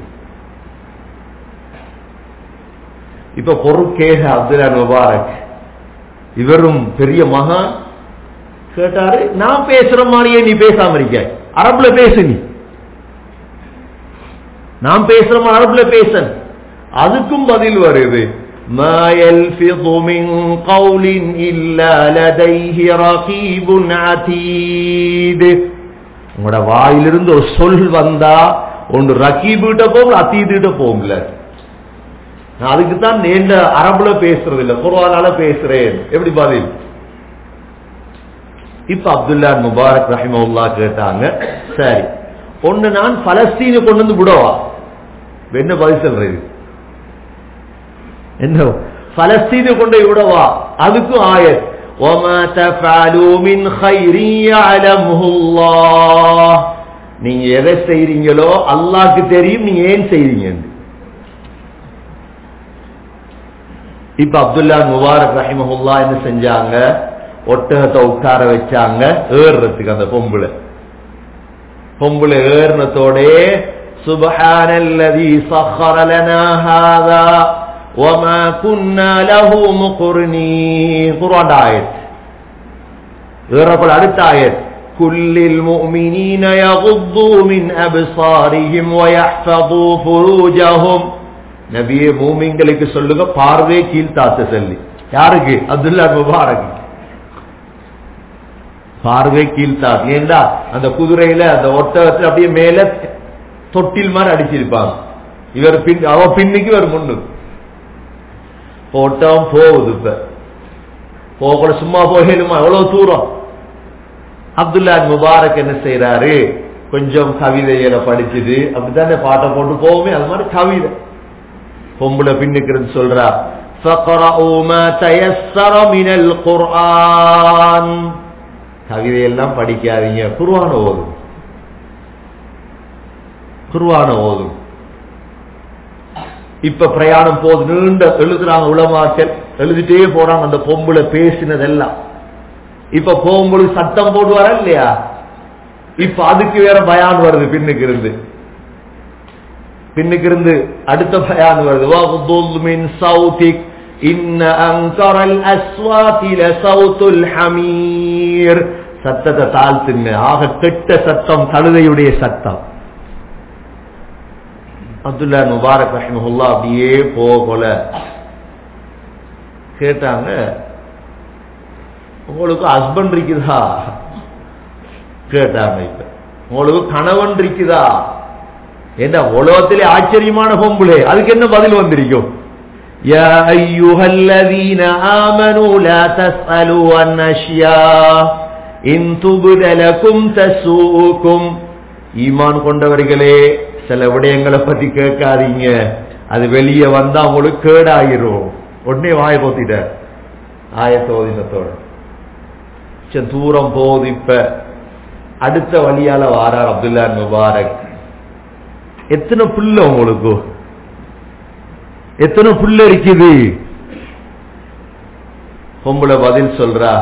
இப்ப பொறுக்கேக அப்துல்லா முபாரக், இவரும் பெரிய மகான், கேட்டாரு, நான் பேசுற மாதிரியே நீ பேசாம இருக்க, அரபுல பேசு, நீ நான் பேசுற மாதிரி அரபுல பேச. அதுக்கும் பதில் வருது, ما يلفظ من قول إلا لديه رقيب عتيد, உங்களோட வாயிலிருந்து ஒரு சொல் வந்தா ஒன்று ரகீபிட்ட போகும், அத்தீதிட்ட போகும்ல. நான் அதுக்குத்தான் நீண்ட அரபுல பேசுறது இல்ல, குர்ஆனால பேசுறேன். எப்படி பதில்? இப்ப அப்துல்லா முபாரக் ரஹிமஹுல்லாஹ் கேட்டாங்க, சரி ஒன்னு நான் பலஸ்தீனை கொண்டு வந்து விடவா? என்ன பதில் சொல்றது? என்ன பலஸ்தீனை கொண்டு விடவா? அதுக்கும் ஆயத், وَمَا تَفْعَلُوا مِنْ خَيْرٍ يَعْلَمُهُ اللَّهُ, நீங்க எதை செய்றீங்களோ அல்லாஹ்க்கு தெரியும், நீங்க ஏன் செய்றீங்க. இப்ப அப்துல்லா முபாரக் ரஹிமஹுல்லாஹ் என்ன செஞ்சாங்க, ஒட்டகத்தை உட்கார வச்சாங்க ஏறுறதுக்கு. அந்த பொம்பளை ஏறினத்தோட சுப்ஹானல்லதீ ஸஹர லனா ஹாதா வமா குன்னா லஹு முக்ரினீன், குர்ஆன் ஆயத். ஏறப்பட அடுத்த ஆயத், குல்லில் முஃமினீன யகுது மின் அப்சாரிஹிம் வ யஹ்ஃபது ஃபுரூஜஹும், நபியே மூமின்களுக்கு சொல்லுங்க பார்வை கீழ்த்தாத்த சொல்லி. யாருக்கு? அப்துல்லா முபாரக். பார்வை கீழ்த்தாத்து. ஏண்டா அந்த குதிரையில அந்த ஒட்டகத்துல அப்படியே மேல தொட்டில் மாதிரி அடிச்சிருப்பாங்க. இவர் அவ பின்னுக்கு இவர் முன்னுக்கு. ஒட்டகம் போகுது. இப்ப போக சும்மா போகலுமா? எவ்வளவு தூரம்? அப்துல்லா முபாரக் என்ன செய்யறாரு, கொஞ்சம் கவிதையில படிச்சுது, அப்படித்தானே பாட்டை போட்டு போகுமே, அது மாதிரி கவிதை. பொம்பளை பின்னுக்கிறது சொல்றா, فَقْرَأُوا مَا تَيَسَّرَ مِنَ الْقُرْآنِ, கவிதையெல்லாம் படிக்காதீங்க, குர்ஆன ஓதும், குர்ஆன ஓதும். இப்ப பிரயாணம் போது நீண்ட எழுதுறாங்க உலமாக்கள், எழுதிட்டே போறாங்க அந்த பொம்பளை பேசினதெல்லாம். இப்ப போகும்போது சத்தம் போடுவாரா இல்லையா? இப்ப அதுக்கு வேற பயான் வருது பின்னுக்கு இருந்து அடுத்த பயான் வருது, வகுதுல் மின் சௌதிக் இன்ன அன்கரல் அஸ்வாதி லஸௌதுல் ஹமீர், சத்தத்தை தாழ்த்துங்க, ஆக கெட்ட சத்தம் கழுதையுடைய சத்தம். அப்துல்லா முபாரக் ரஹிமஹுல்லாஹ் அப்படியே போல கேட்டாங்க, உங்களுக்கு ஹஸ்பண்ட் இருக்குதா கேட்டாங்க. இப்ப உங்களுக்கு கணவன் இருக்குதா? என்ன உலகத்திலே ஆச்சரியமான பொம்பளை, அதுக்கு என்ன பதில் வந்திருக்கும்? யா அய்யுஹல்லதீன ஆமனூ லா தஸ்அலூ அன் அஷ்யா இன் துப்த லகும் தஸூகும், ஈமான் கொண்டவர்களே சில விடயங்களை பத்தி கேட்காதீங்க, அது வெளியே வந்தா உங்களுக்கு கேடாயிரும். உடனே வாய போத்திட்ட ஆயத்தோதினத்தோட தூரம் போகுது. இப்ப அடுத்த வழியால வாரார் அப்துல்லா முபாரக். எத்தனை புள்ள உங்களுக்கு, எத்தனை புள்ள இருக்குது? பொம்பளை பதில் சொல்றா,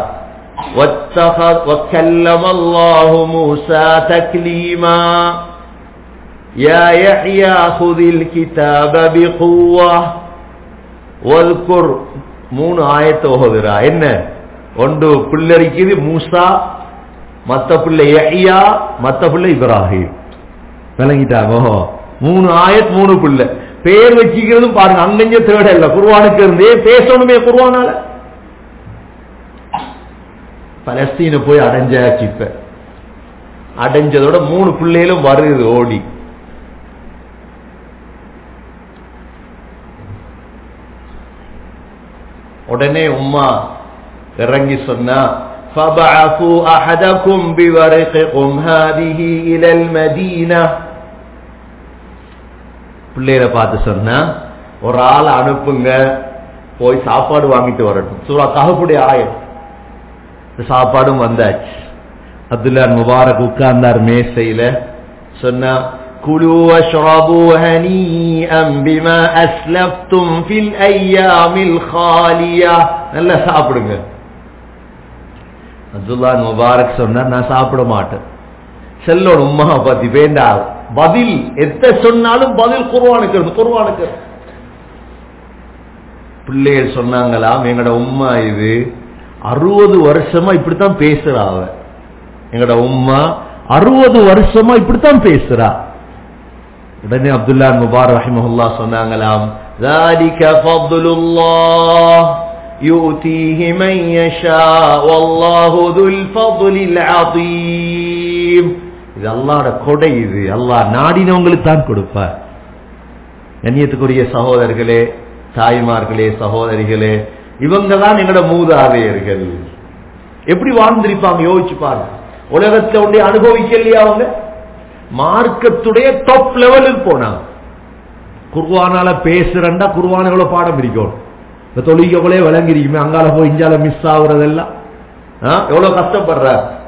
وَكَلَّمَ اللَّهُ مُوسَى تَكْلِيمًا, யா யஹ்யா ஹுதில் கிதாப பிகுவா வذ்குர். 3 ஆயத்தை ஓதுறா. என்ன? ஒன்று பிள்ளரிக்குது மூசா, மத்த பிள்ளை யஹ்யா, மத்த பிள்ளை இப்ராஹிம். விளங்கிட்டாங்க? 3 ஆயத் 3 பிள்ளை. பேர் வச்சுக்கிறதும் பாருங்க, அங்கஞ்ச தேட இல்ல. குர்ஆனுக்கு இருந்தே பேசணுமே குர்ஆனால. பலஸ்தீன போய் அடைஞ்சாச்சு. இப்ப அடைஞ்சதோட 3 பிள்ளைகளும் வருது ஓடி. உடனே உம்மா இறங்கி சொன்னா, فَبَعَثُوا أَحَدَكُمْ بِوَرِقِكُمْ هَذِهِ إِلَى الْمَدِينَةِ. பிள்ளைகளை பார்த்து சொன்னா, ஒரு ஆள் அனுப்புங்க, போய் சாப்பாடு வாங்கிட்டு வரட்டும். சூரா கஹ்ஃபுடைய ஆயத். சாப்பாடும் வந்தாச்சு. அப்துல்லா முபாரக் உட்கார்ந்தார் மேசையில. சொன்னா, குலு வஷ்ரபு ஹனீஅன் பிமா அஸ்லஃப்தும் ஃபில் அய்யாமில் காலியா. நல்லா சாப்பிடுங்க. அப்துல்லா முபாரக் சொன்னார், நான் சாப்பிட மாட்டேன். செல்லோட உம்மா பத்தி வேண்டாம். பதில் எத்த சொன்னாலும் பதில் குர்ஆனுக்கு. பிள்ளைகள் சொன்னாங்களாம், எங்கட உம்மா இது 60 வருஷமா இப்படித்தான் பேசுறா. அவ எங்கட உம்மா 60 வருஷமா இப்படித்தான் பேசுறா. உடனே அப்துல்லா முபாரக் ரஹிமஹுல்லாஹ் சொன்னாங்களாம், ذَلِكَ فَضْلُ اللَّهِ يُؤْتِيهِ مَن يَشَاءُ وَاللَّهُ ذُو الْفَضْلِ الْعَظِيمِ. இது அல்லாஹ்வோட கொடை. இது அல்லாஹ் நாடினவங்களுக்கு தான் கொடுப்பார். கண்ணியத்துக்குரிய சகோதரர்களே, தாய்மார்களே, சகோதரிகளே, இவங்க தான் எங்கட மூதாதையர்கள். எப்படி வாழ்ந்திருப்பாங்க யோசிச்சு பாருங்க. உலகத்தை ஒன்றே அனுபவிக்கலையா அவங்க? மார்க்கத்துடைய டாப் லெவலுக்கு போனாங்க. குர்ஆனால பேசுறண்டா குர்ஆனோட பாடம் பிரிக்கணும். இந்த தொழில்களே விளங்கிருக்குமே, அங்கால போய் இஞ்சால மிஸ் ஆகுறதெல்லாம் எவ்வளவு கஷ்டப்படுற.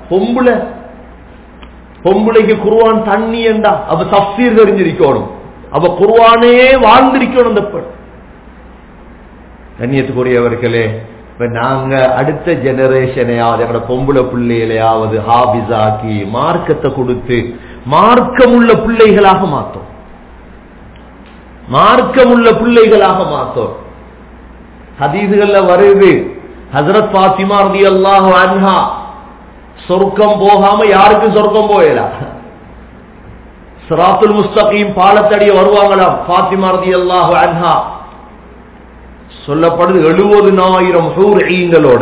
பொம்பளைக்கு குர்ஆன் தண்ணி என்றா அப்ப தஃப்சீர் தெரிஞ்சிருக்கணும். அப்ப குர்ஆனே வாழ்ந்திருக்கணும் அந்த பெண். கண்ணியத்துக்குரியவர்களே, இப்ப நாங்க அடுத்த ஜெனரேஷனையாவது எங்களோட பொம்பளை பிள்ளைகளையாவது ஹாபிஸாக்கி மார்க்கத்தை கொடுத்து மார்க்கமுள்ள பிள்ளைகளாக மாத்தோம். மார்க்கமுள்ள பிள்ளைகளாக மாத்தோம். ஹதீஸ்கள்ல வருது, ஹஜ்ரத் ஃபாத்திமா ரலியல்லாஹு அன்ஹா சொர்க்கம் போகாம யாருக்கும் சொர்க்கம் போயலா. சிராத்துல் முஸ்தகீம் பாலத்தடிய வருவாங்களாம் ஃபாத்திமா ரலியல்லாஹு அன்ஹா. சொல்லப்படுது 70,000 ஹூர் ஈங்களோட.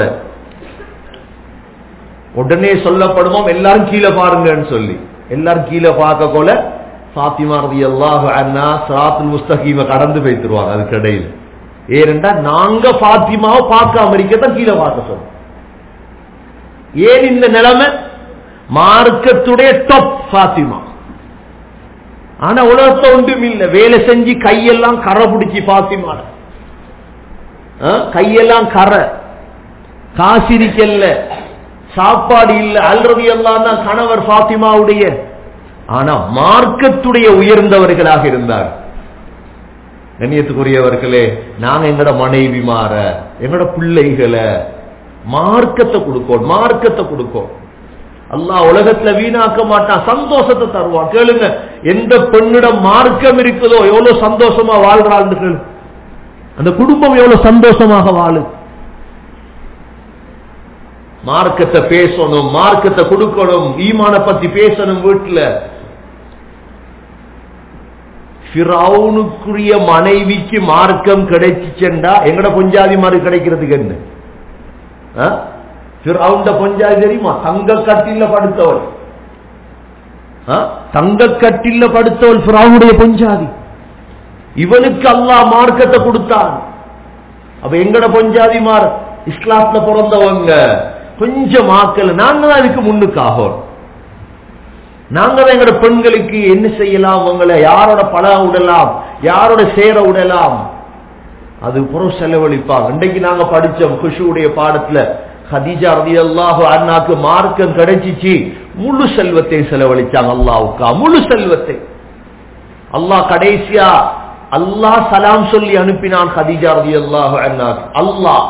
உடனே சொல்லப்படுவோம் எல்லாரும் கீழே பாருங்கன்னு சொல்லி. எல்லாரும் கீழே பார்க்க போல ஃபாத்திமா ரலியல்லாஹு அன்ஹா சிராத்துல் முஸ்தகீம கடந்து போய்த்துருவாங்க. அதுக்கு இடையில ஏனென்றா நாங்க ஃபாத்திமாவை பார்க்காம இருக்கத்தான் கீழே பார்க்க சொல்றோம். ஏன் இந்த நிலைமை? மார்க்கத்துடைய டாப் ஃபாத்திமா. ஆனா உலகத்தை ஒன்றும் இல்லை. வேலை செஞ்சு கையெல்லாம் கரை பிடிச்சி ஃபாத்திமா கையெல்லாம் கரை, காசிரிக்கல்ல, சாப்பாடு இல்ல, அல்றது எல்லாம் தான் கணவர் ஃபாத்திமாவுடைய. ஆனா மார்க்கத்துடைய உயர்ந்தவர்களாக இருந்தார். கண்ணியத்துக்குரியவர்களே, நாங்க எங்கட மனைவி மாற எங்கட பிள்ளைகளை மார்க்கத்தை கொடுக்கோம். மார்க்கத்தை கொடுக்கோம். அல்லாஹ் உலகத்துல வீணாக்க மாட்டான், சந்தோஷத்தை தருவான். கேளுங்க, எந்த பெண்ணிடம் மார்க்கம் இருக்குதோ எவ்வளவு சந்தோஷமா வாழ்றாள். அந்த குடும்பம் எவ்வளவு சந்தோஷமாக வாழு. மார்க்கத்தை பேசணும், மார்க்கத்தை கொடுக்கணும், ஈமான பத்தி பேசணும். வீட்டுல ஃபிரௌனுக்குரிய மனைவிக்கு மார்க்கம் கிடைச்சுச்சென்றா எங்கட பொஞ்சாதி மாதிரி கிடைக்கிறதுக்கு என்ன? ஃபிரௌன்ட பொஞ்சாதி தெரியுமா? தங்க கட்டில படுத்தவள். தங்க கட்டில படுத்தவள் ஃபிரௌனுடைய பொஞ்சாதி. இவனுக்கு அல்லாஹ் மார்க்கத்தை கொடுத்தான். அப்ப எங்கட பொஞ்சாதி மார் இஸ்லாத்துல பிறந்தவங்க கொஞ்சம் ஆக்கல. நாங்க தான் இதுக்கு முன்னுக்காக. நாங்க தான் எங்கட பெண்களுக்கு என்ன செய்யலாம், அவங்களை யாரோட பழக விடலாம், யாரோட சேர விடலாம், அது புறம் செலவழிப்பாங்க. இன்றைக்கு நாங்க படிச்சோம் குஷுடைய பாடத்துல, ஹதீஜா ரலியல்லாஹு அன்ஹாக்கு மார்க்கம் கிடைச்சிச்சு, முழு செல்வத்தை செலவழிச்சாங்க அல்லாஹ்வுக்கு. முழு செல்வத்தை அல்லாஹ் கடைசியா அல்லாஹ் சலாம் சொல்லி அனுப்பினான் ஹதீஜா ரலியல்லாஹு அன்ஹாக்கு. அல்லாஹ்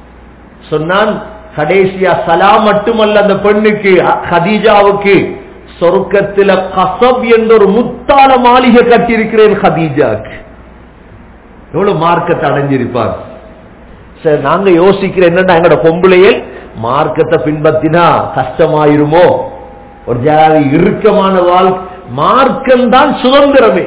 சொன்னான் கடைசியா சலாம் மட்டுமல்ல அந்த பெண்ணுக்கு ஹதீஜாவுக்கு சொர்க்கத்தில கசப் என்ற ஒரு முத்தால மாளிகை கட்டியிருக்கிறேன் ஹதீஜாக்கு. எவ்வளவு மார்க்கத்தை அடைஞ்சிருப்பார். சரி, நாங்க யோசிக்கிற என்னன்னா எங்களோட பொம்பளையில் மார்க்கத்தை பின்பற்றினா கஷ்டமாயிருமோ, ஒரு ஜாதி இறுக்கமான வாழ்க்கை. மார்க்கம்தான் சுதந்திரமே,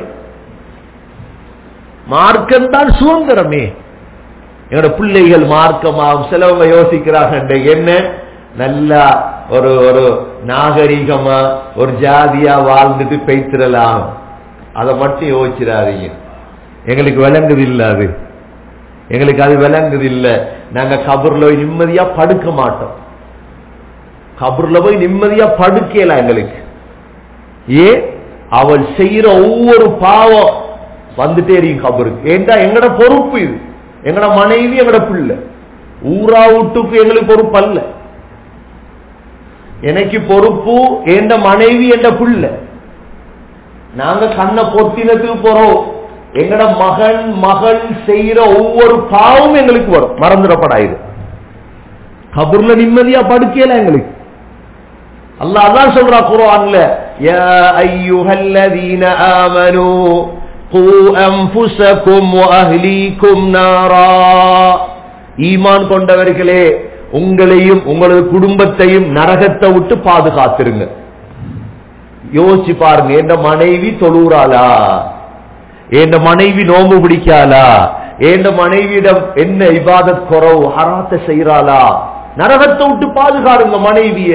மார்க்கம்தான் சுதந்திரமே. என்னோட பிள்ளைகள் மார்க்கமாகும். சிலவங்க யோசிக்கிறாங்க என்ன நல்லா ஒரு ஒரு நாகரிகமா ஒரு ஜாதியா வாழ்ந்துட்டு பெய்த்திரலாம், அதை மட்டும் யோசிச்சிடாதீங்க. எங்களுக்கு விளங்குது இல்ல, அது எங்களுக்கு அது விளங்குது இல்ல. நாங்க கபர்ல போய் நிம்மதியா படுக்க மாட்டோம். கபர்ல போய் நிம்மதியா படுக்கலாம் எங்களுக்கு. அவள் செய்யற ஒவ்வொரு பாவம் வந்துட்டே இருக்கும் கபருக்கு. ஏண்டா எங்கட பொறுப்பு இது. எங்கட மனைவி எங்கட பிள்ளை, ஊரா வீட்டுக்கு எங்களுக்கு பொறுப்பு அல்ல. எனக்கு பொறுப்பு எந்த மனைவி என்ற பிள்ளை. நாங்க கண்ணை பொத்தினத்துக்கு போறோம். எங்கட மகன் மகள் செய்யற ஒவ்வொரு பாவம் எங்களுக்கு வரும், மறந்துடப்படாது. கபூர்ல நிம்மதியா படுக்கல எங்களுக்கு. அல்லாஹ் அதான் சொல்றா குர்ஆன்ல, யா அய்யுஹல்லதீன ஆமனூ கூ அன்ஃபுஸகும் வ அஹ்லீகும் நாரா. ஈமான் கொண்டவர்களே, உங்களையும் உங்களது குடும்பத்தையும் நரகத்தை விட்டு பாதுகாத்திருங்க. யோசிச்சு பாருங்க, என் மனைவி தொழுறாளா, என் மனைவி நோம்பு பிடிக்காளா, என் மனைவியிடம் என்ன இபாதத் குறவு ஹராத்தை செய்யறாளா, நரகத்தை விட்டு பாதுகாருங்க மனைவிய.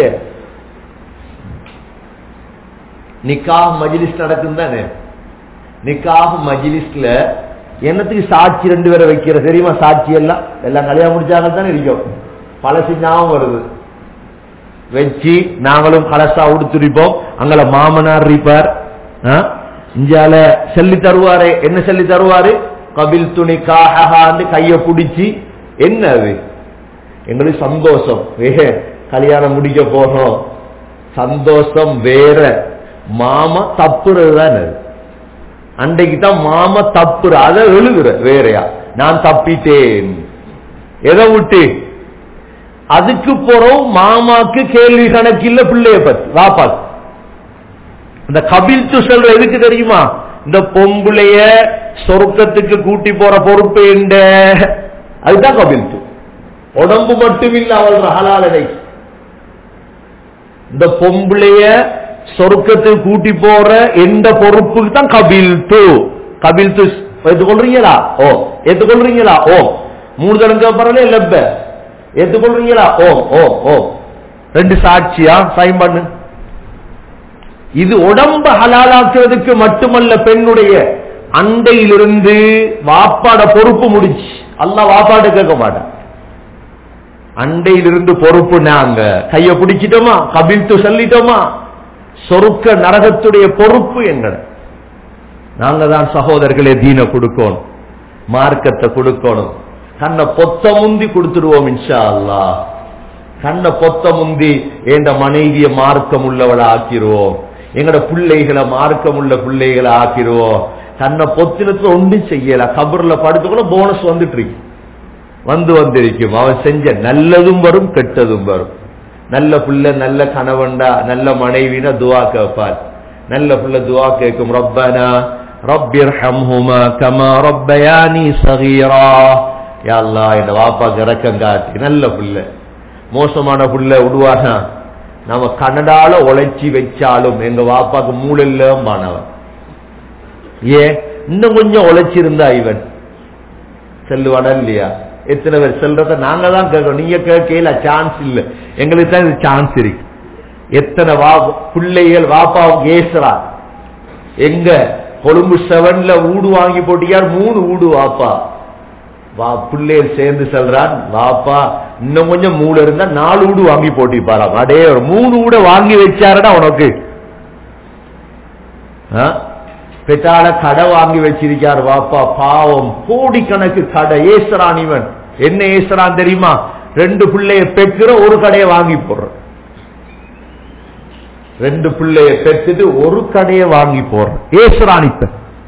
நிக்காஹ் மஜ்லிஸ் நடக்கும் தானே, நிக்காஹ் மஜ்லிஸ்ல என்னத்துக்கு சாட்சி 2 பேரை வைக்கிற தெரியுமா? சாட்சி எல்லாம் கல்யாணம் முடிச்சாங்க தானே இருக்கும், பழசு ஞாபகம் வருது. வச்சு நாங்களும் கலசா உடுத்துரிப்போம். அங்கல மாமனார் இருப்பார், இஞ்சால சொல்லி தருவாரு. என்ன சொல்லி தருவாரு? கபில் துணி காஹான்னு கைய பிடிச்சி. என்ன அது? எங்களுக்கு சந்தோஷம், கல்யாணம் முடிக்க போறோம், சந்தோஷம் வேற. மாமா தப்புறது தான் அது. அன்றைக்கு தான் மாமா தப்புற, அதை எழுதுற வேறையா, நான் தப்பிட்டேன் எதை விட்டு. அதுக்கு போறோம் மாமாக்கு கேள்வி கணக்கில்ல பிள்ளைய பத்தி வாப்பாக்கு. இந்த கபில் து சொல்ற எதுக்கு தெரியுமா? இந்த பொம்புளைய சொர்க்கத்துக்கு கூட்டி போற பொறுப்பு என்ன, அதுதான் கபில் து. உடம்பு மட்டும் இல்ல அவள் ஹலாலனை. இந்த பொம்புளைய சொர்க்கத்துக்கு கூட்டி போற எந்த பொறுப்புக்கு தான் கபில் து. கபில் து ஏற்றுக்கொள்றீங்களா? ஓ ஏற்றுக்கொள்றீங்களா? ஓ 3 தடவை பரவாயில்ல லெப்ப ஏற்றுக்கொள்றீங்களா? ஓ ஓ ஓ 2 சாட்சியா சைன் பண்ணு. இது உடம்ப ஹலாலாக்குறதுக்கு மட்டுமல்ல, பெண்ணுடைய அண்டையிலிருந்து வாப்பாட பொறுப்பு முடிச்சு. அல்லாஹ் வாப்பாட கேட்க மாட்டான். அண்டையிலிருந்து பொறுப்பு நாங்க கைய பிடிச்சிட்டோமா, கபில்த்து சொல்லிட்டோமா, சொருக்க நரகத்துடைய பொறுப்பு எங்கட. நாங்க தான் சகோதரர்களே தீன கொடுக்கணும், மார்க்கத்தை கொடுக்கணும். கண்ணை பொத்த முந்தி கொடுத்துடுவோம் இன்ஷா அல்லாஹ். கண்ணை பொத்த முந்தி என்ற மனைவிய மார்க்கம் உள்ளவளை ஆக்கிடுவோம், எங்கட பிள்ளைகளை மார்க்கம் உள்ள பிள்ளைகளை ஆக்கிடுவோம். கண்ணை பொத்தினத்துல ஒன்றும் செய்யல, கபர்ல படுத்துக்கூட போனஸ் வந்துட்டு இருக்கு, வந்திருக்கும். அவன் செஞ்ச நல்லதும் வரும் கெட்டதும் வரும். நல்ல பிள்ளை நல்ல கணவன்டா நல்ல மனைவினா துவா கேட்பார். நல்ல பிள்ளை துவா கேட்கும், ரப்பனா ரப்பிர்ஹம்ஹுமா கமா ரப்பயானி ஸகீரா. யா அல்லாஹ் இந்த வாப்பாக்கு இரக்கம் காட்டி. நல்ல பிள்ளை. மோசமான பிள்ளை விடுவானா, நம்ம கனடால உழைச்சி வச்சாலும் எங்க வாப்பாக்கு மூளையில மாணவன். ஏன் இன்னும் கொஞ்சம் உழைச்சிருந்தா இவன் செல்லுவானா இல்லையா? எத்தனை பேர் செல்றத நாங்க தான் கேட்கணும், நீங்க கேட்கல சான்ஸ் இல்ல, எங்களுக்கு தான் இது சான்ஸ் இருக்கு. எத்தனை பிள்ளைகள் வாப்பாவுக்கு ஏசுறா. எங்க கொழும்பு 7ல ஊடு வாங்கி போட்டியார், 3 ஊடு வாப்பா பிள்ளைகள் சேர்ந்து செல்றான். வாப்பா இன்னும் கொஞ்சம் 3 இருந்தா 4 ஊடு வாங்கி போட்டிப்பாராம். அடே ஒரு 3 ஊட வாங்கி வச்சாருடா உனக்கு. பெட்டால கடை வாங்கி வச்சிருக்கார் வாப்பா, பாவம் கோடிக்கணக்கு கடை. ஏசரான் இவன். என்ன ஏசரான் தெரியுமா? 2 பிள்ளைய பெற்கிற ஒரு கடையை வாங்கி போடுற. 2 பிள்ளைய பெற்றுட்டு ஒரு கடையை வாங்கி போடுற ஏசரான் இப்ப.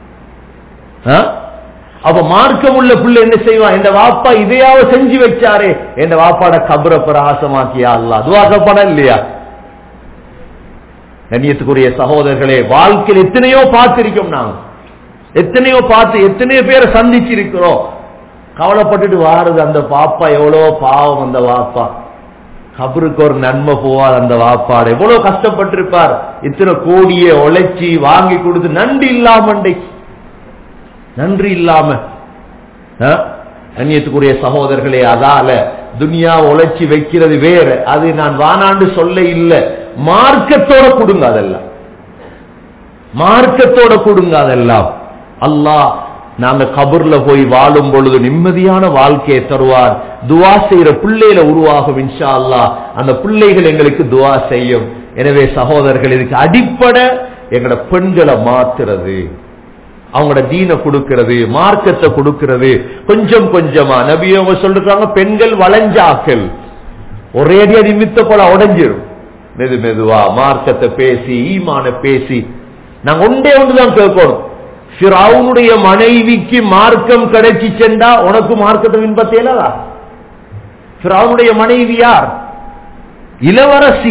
அப்ப மார்க்கம் உள்ள பிள்ளை என்ன செய்வான்? இந்த வாப்பா இதையாவது செஞ்சு வச்சாரே, இந்த வாப்பாட கபரை பிரகாசமாக்கியா அல்லாஹ் துவா கேட்பானா இல்லையா? கண்ணியத்துக்குரிய சகோதரர்களே, வாழ்க்கையில் எத்தனையோ பார்த்திருக்கோம். நாங்கள் எத்தனையோ எத்தனையோ பேரை சந்திச்சிருக்கிறோம். கவலைப்பட்டுட்டு வாருது அந்த பாப்பா, எவ்வளவு பாவம் அந்த வாப்பா, கபருக்கு ஒரு நன்மை போவார் அந்த வாப்பாடு, எவ்வளவு கஷ்டப்பட்டிருப்பார், இத்தனை கோடியை உழைச்சி வாங்கி கொடுத்து நன்றி இல்லாம கண்ணியத்துக்குரிய சகோதரர்களே, அதால துனியா உழைச்சி வைக்கிறது வேற, அது நான் வானாண்டு சொல்ல இல்லை. மார்க்கத்தோட கொடுங்க, அதெல்லாம் மார்க்கத்தோட கொடுங்க. அதெல்லாம் அல்லாஹ் நாங்க கபர்ல போய் வாழும் பொழுது நிம்மதியான வாழ்க்கையை தருவார். துவா செய்யற பிள்ளைகளை உருவாகும் இன்ஷா அல்லாஹ். அந்த பிள்ளைகள் எங்களுக்கு துவா செய்யும். எனவே சகோதரர்கள், இதுக்கு அடிப்படை எங்கட பெண்களை மாத்துறது, அவங்களோட தீனை கொடுக்கிறது, மார்க்கத்தை கொடுக்கிறது. கொஞ்சம் கொஞ்சமா நபி அவங்க சொல்றாங்க, பெண்கள் வளைஞ்சாக்கள், ஒரேடியா நிமித்த போல உடைஞ்சிடும். மெது மெதுவா மார்க்கத்தை பேசி ஈமான பேசி நாங்க ஒன்றுதான் கேட்கணும். ஃபிரௌனுடைய மனைவிக்கு மார்க்கம் கிடைச்சி சென்றா உனக்கு மார்க்கத்தை பின்பற்றலா? ஃபிரௌனுடைய மனைவி யார்? இளவரசி.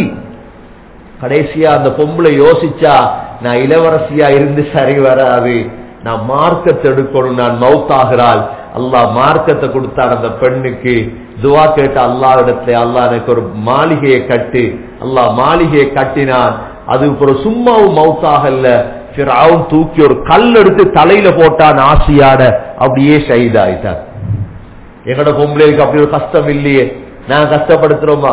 கடைசியா அந்த பொம்பளை யோசிச்சா, நான் இளவரசியா இருந்து சரி வராது, நான் மார்க்கத்தை எடுக்கணும், நான் மௌத்தாகிறாள். அல்லாஹ் மார்க்கத்தை கொடுத்தார் அந்த பெண்ணுக்கு. துவா கேட்ட அல்லாஹ் இடத்துல, அல்லாஹ் எனக்கு ஒரு மாளிகையை கட்டு. அல்லாஹ் மாளிகையை கட்டினான். அது ஒரு சும்மாவும் மௌத்தாகல்ல, ஃபிரௌன் தூக்கி ஒரு கல் எடுத்து தலையில போட்டான் ஆசியாட, அப்படியே ஷஹீதாயிட்டார். எங்கட பொம்பளைக்கு அப்படி ஒரு கஷ்டம் இல்லையே, நான் கஷ்டப்படுத்துறோமா?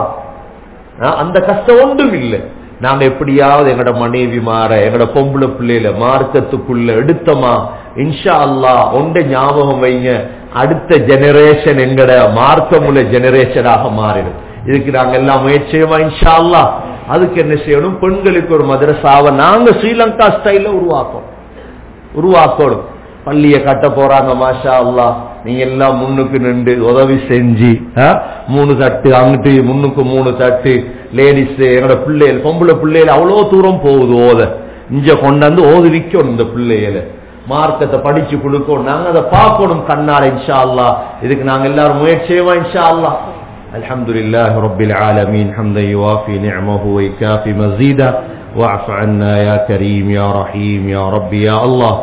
அந்த கஷ்டம் ஒன்றும் இல்லை. நாங்க எப்படியாவது எங்கட மனைவி மாற, எங்கட பொம்பளை பிள்ளையில மார்க்கத்துக்குள்ள எடுத்தோமா, இன்ஷா அல்லாஹ் ஒன்றை ஞாபகம் வைங்க, அடுத்த ஜெனரேஷன் எங்கட மார்க்கமுள்ள ஜெனரேஷனாக மாறிடும். இதுக்கு நாங்க எல்லாம் முயற்சி செய்வோமா இன்ஷா அல்லாஹ்? அதுக்கு என்ன செய்யணும்? பெண்களுக்கு ஒரு மதரசாவை நாங்க ஸ்ரீலங்கா ஸ்டைல உருவாக்கணும். பள்ளியை கட்ட போறாங்க, மாஷா அல்லாஹ். நீங்க எல்லாம் முன்னுக்கு நின்று உதவி செஞ்சு 3 தட்டு அங்கிட்டு, முன்னுக்கு 3 தட்டு. லேடிஸ் எங்களோட பிள்ளைகள், பொம்பளை பிள்ளைகள் அவ்வளவு தூரம் போகுது ஓத, இங்க கொண்டாந்து ஓதுவிக்கணும். இந்த பிள்ளைகளை மார்க்கத்தை படிச்சு கொடுக்கணும். நாங்க அதை பார்க்கணும் கண்ணால இன்ஷா அல்லாஹ். இதுக்கு நாங்க எல்லாரும் முயற்சி செய்வோம் இன்ஷா அல்லாஹ். அல்ஹம்துலில்லாஹி ரப்பில் ஆலமீன் ஹம்தன் யுவாஃபி நிஅமஹு வ யுகாஃபி மஸீதா வஅஃப் அன்னா யா கரீம் யா ரஹீம் யா ரப்பி யா அல்லாஹ்.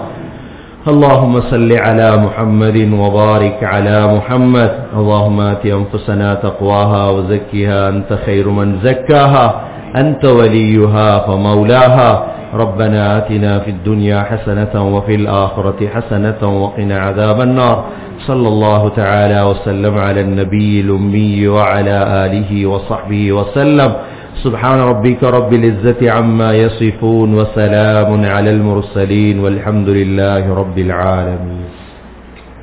اللهم صل على محمد وبارك على محمد. اللهم آت أنفسنا تقواها وزكها أنت خير من زكاها أنت وليها ومولاها. ربنا آتنا في الدنيا حسنة وفي الآخرة حسنة وقنا عذاب النار. صلى الله تعالى وسلم على النبي الأمي وعلى آله وصحبه وسلم. سبحان ربك رب العزة عما يصفون وسلام على المرسلين والحمد لله رب العالمين.